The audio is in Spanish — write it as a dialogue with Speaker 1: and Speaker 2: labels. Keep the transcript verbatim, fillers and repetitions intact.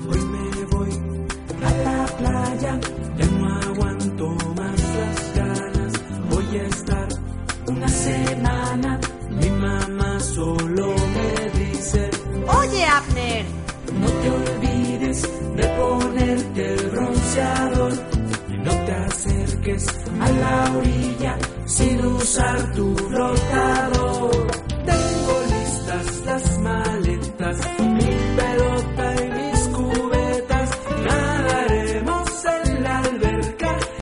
Speaker 1: hoy me voy a la playa, ya no aguanto más las ganas. Voy a estar una semana, mi mamá solo me dice:
Speaker 2: Oye, Abner,
Speaker 1: no te olvides de ponerte el bronceador y no te acerques a la orilla sin usar tu flotador.